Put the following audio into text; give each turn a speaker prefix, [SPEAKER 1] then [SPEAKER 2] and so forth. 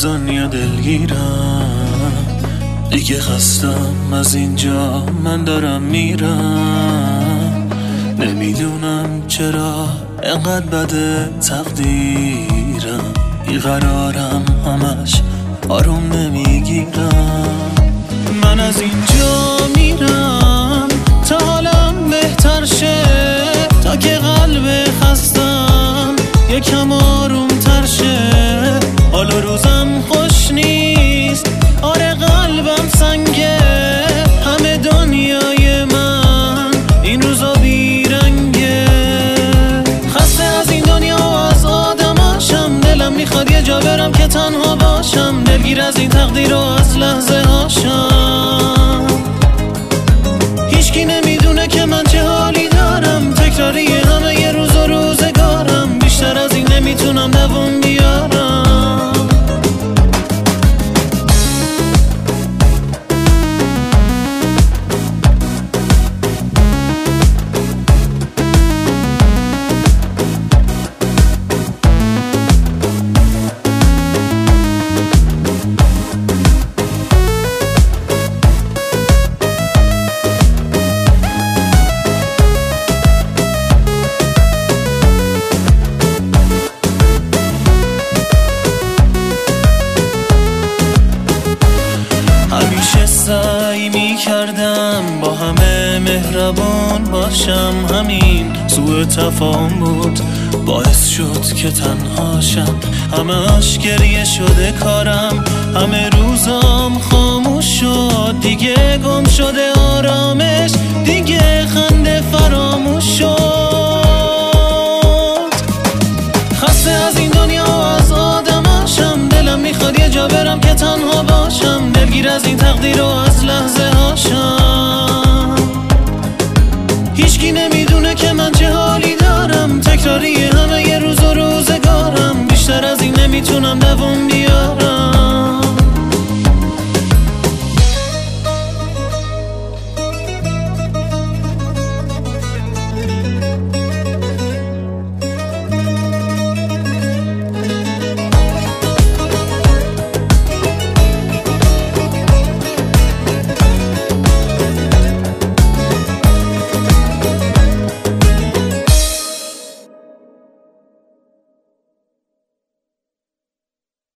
[SPEAKER 1] دنیا دلگیرم، دیگه خستم از اینجا، من دارم میرم. نمیدونم چرا انقدر بده تقدیرم، بیقرارم همش آروم نمیگیرم. من از اینجا میرم تا حالم بهتر شه، تا که قلب خستم یکم آروم تر شه. حال و روزم خوش نیست، آره قلبم سنگه، همه دنیای من این روزا بیرنگه. خسته از این دنیا و از آدماشم، دلم میخواد یه جا برم که تنها باشم، دلگیر از این تقدیر و از لحظه هاشم. هیچکی نمیدونه که من چه حالی دارم، تکراری همه یه روز و روزگارم، بیشتر از این نمیتونم دووم بیارم. همیشه سعی میکردم با همه مهربان باشم، همین سوء تفاهم بود باعث شد که تنهاشم. همه‌اش گریه شده کارم، همه روزام خاموش شد، دیگه گم شده آرامش، دیگه خنده فراموش شد. خسته از این دنیا و از آدماشم، دلم میخواد یه جا برم که تنها باشم، دلگیر از این تقدیر و از لحظه هاشم. هیچکی نمیدونه که من چه حالی دارم، تکراری همه یه روز و روزگارم، بیشتر از این نمیتونم دووم